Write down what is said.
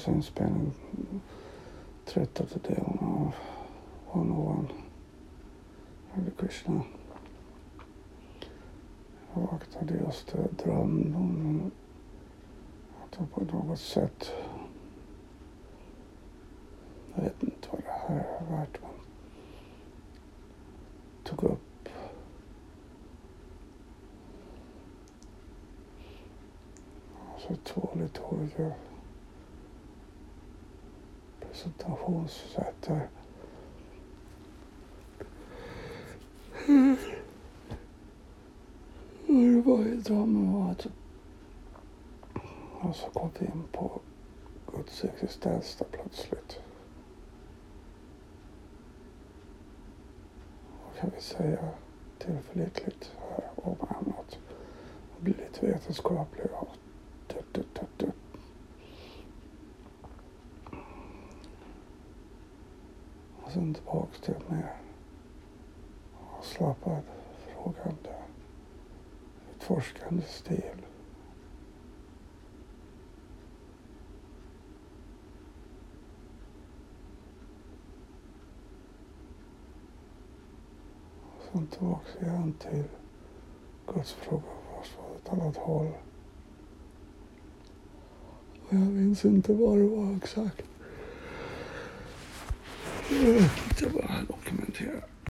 alltså inspelning 13:e delen av 101 Hare Krishna. Jag vaknade just och drömde om att jag på något sätt, jag vet inte vad det här är värt, men tog upp så 2 lite olika presentationssätt här. Och det var i drömmen var att jag så gått in på Guds existens där plötsligt. Och kan vi säga tillförlitligt om annat. Och bli lite vetenskaplig och dött. Och sen tillbaks till mer avslappnad, frågande, utforskande stil. Och sen tillbaks igen till Guds fråga fast från ett annat håll. Och jag minns inte vad det var exakt. Jag bara dokumentera.